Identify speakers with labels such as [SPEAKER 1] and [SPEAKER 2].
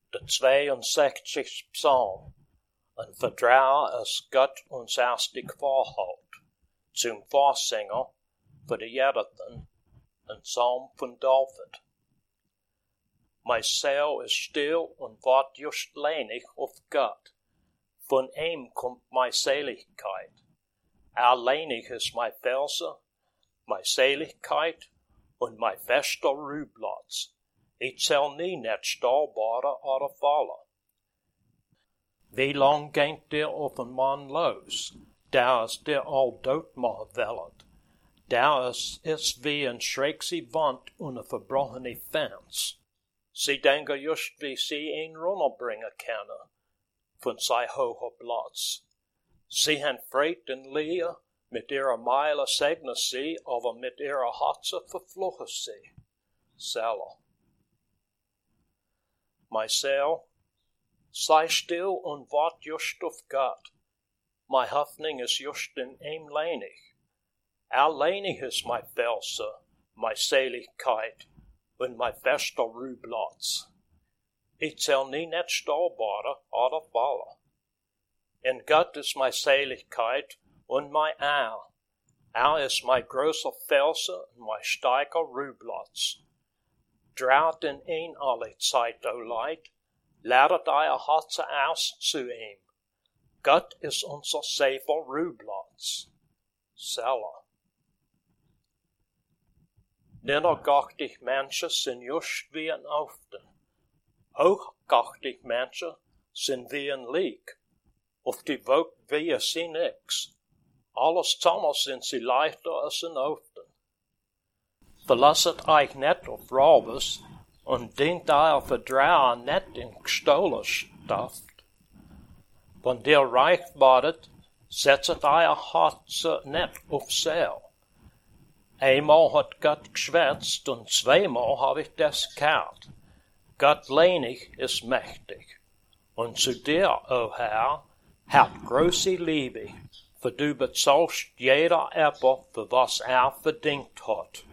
[SPEAKER 1] De 62 Psalm, een vertrouwen is God ons erstig voorhoudt, zum voorzinger voor de Jederten, een psalm van David. Mijn ziel is stil en wordt just lenig auf God. Von ihm kommt mijn Seligkeit. Alleinig is mijn Verse, mijn Seligkeit und mein fester Ruhplatz. Ich zal nie net stolperen oder vallen. Wie lang geht der auf een man los, der is der al dood mag wellet. Der is wie een schreckse wand und een verbrochene Fans. Sie denken just wie sie ihn runterbringen können, von sein hoher Platz. Sie haben Fried und Lehe, mit ihrer Meile segnen sie, aber mit ihrer Herzen verfluchen sie. Selah. Mein Seele, sei still und wart just auf Gott. Meine Hoffnung ist just in ihm leinig. Alleinig ist mein Verse, meine Seligkeit und mein fester Ruhplatz. Ich soll nie net stolperen oder fallen. In Gott ist meine Seligkeit und mein Er ist mein großer Verse und mein starker Ruhplatz. Traut in ihn alle Zeit, o Leid, ladet euer Herzen aus zu ihm. Gott ist unser safer Ruhplatz. Selah. Niedergachtig Menschen sind just wie ein Auften. Hochgachtig Menschen sind wie ein Leek. Auf die Wolk wie sie nix. Alles zusammen sind sie leichter als ein Auften. Verlasset euch net auf Raubes und dient euer Vertrauen net in gestohlen Stoff. Wenn ihr reich werdet, setzet euer Herz net auf Seil. Einmal hat Gott geschwätzt und zweimal hab ich das gehört. Gott leinig ist mächtig. Und zu dir, o Herr, hat große Liebe, für du bezahlst jeder Erbe, für was verdient hat.